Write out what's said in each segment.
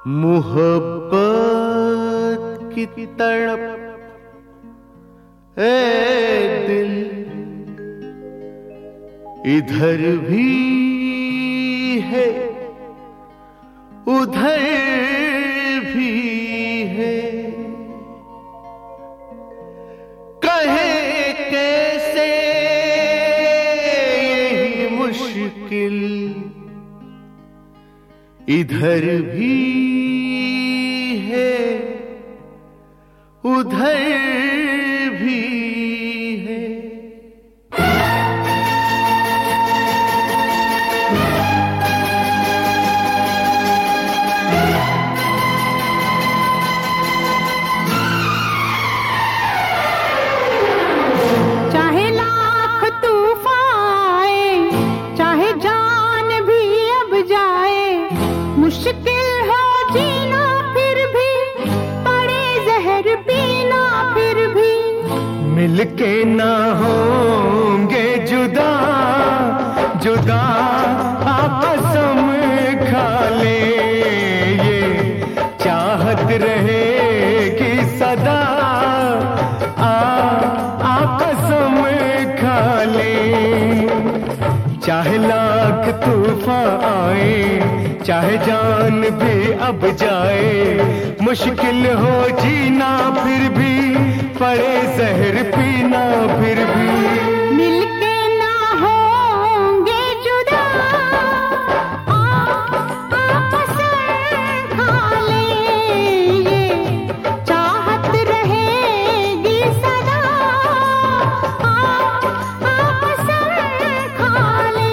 मोहब्बत की तड़प ए दिल इधर भी है उधर भी है, कहे कैसे यही मुश्किल इधर भी है उधर भी है। चाहे लाख तूफान आए, चाहे जान भी अब जाए, मुश्किल हो जीना फिर भी, पड़े जहर पीना फिर भी, मिलके ना होंगे जुदा जुदा कसम खा ले, ये चाहत रहेगी सदा कसम खा ले। चाहे लाख तूफान आए, चाहे जान भी अब जाए, मुश्किल हो जीना फिर भी, पड़े जहर पीना फिर भी, मिलके ना होंगे जुदा कसम खा ले, ये चाहत रहेगी सदा कसम खा ले।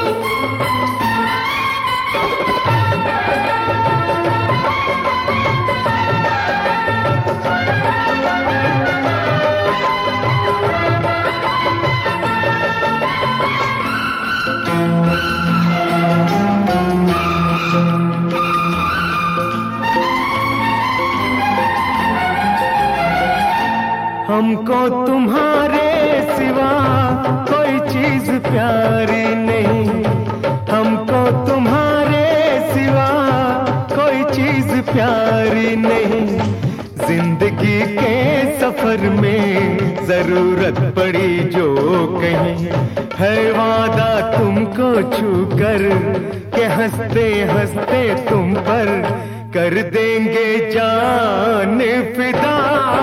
हमको तुम्हारे सिवा कोई चीज प्यारी नहीं, हमको तुम्हारे सिवा कोई चीज प्यारी नहीं, जिंदगी के सफर में जरूरत पड़ी जो कहीं, है वादा तुमको छूकर के हंसते हंसते तुम पर कर देंगे जान फिदा,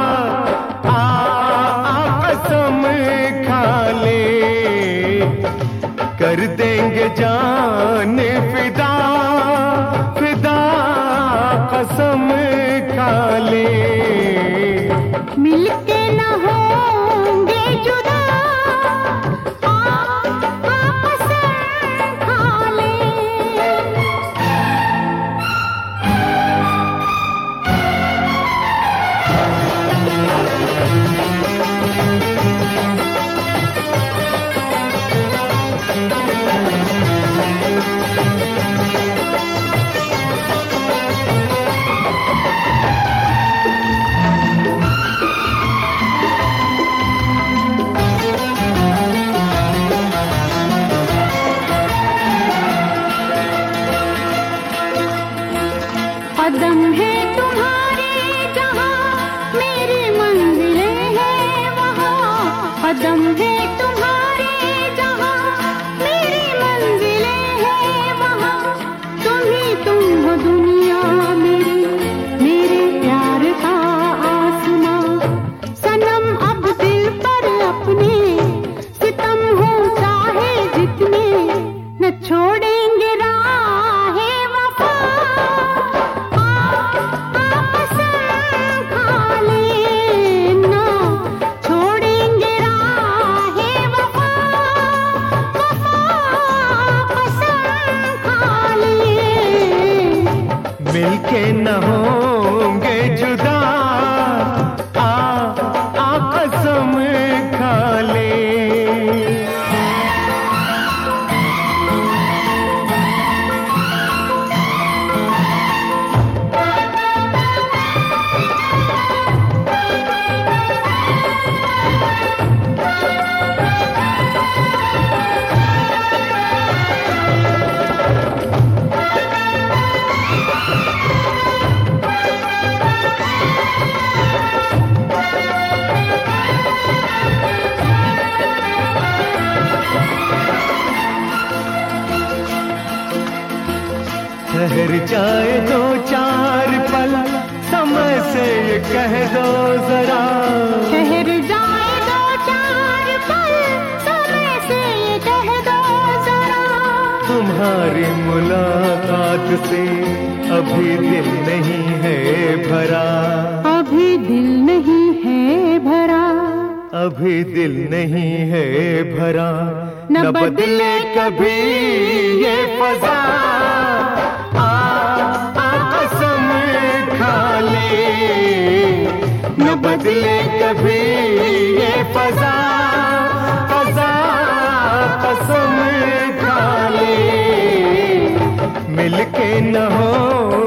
कसम खा ले, कर देंगे जान फिदा फिदा कसम खा ले। मिलके न होंगे जुदा कसम खा ले। कदम है तुम्हारे जहाँ मेरी मंजिलें हैं वहाँ, कदम है तुम्हारे जहाँ मेरी मंजिलें हैं वहाँ, तुम ही तुम हो दुनिया मेरी, मेरे प्यार का आसमां, सनम अब दिल पर अपने सितम हो चाहे जितने, न छोड़ेंगे राहे वफा कसम खा ले, ना छोड़ेंगे राहे वफा कसम खा ले। मिलके न होंगे जुदा कसम खा ले। ठहर जाए दो चार पल, समय से ये कह दो जरा। ठहर जाए दो चार पल, समय से ये कह दो जरा। तुम्हारी मुलाकात से अभी दिल नहीं है भरा, अभी दिल नहीं है भरा, अभी दिल नहीं है भरा। न बदले कभी ये फजा, कसम खा ले। न बदले कभी ये फजा, फजा कसम खा ले। मिलके न हो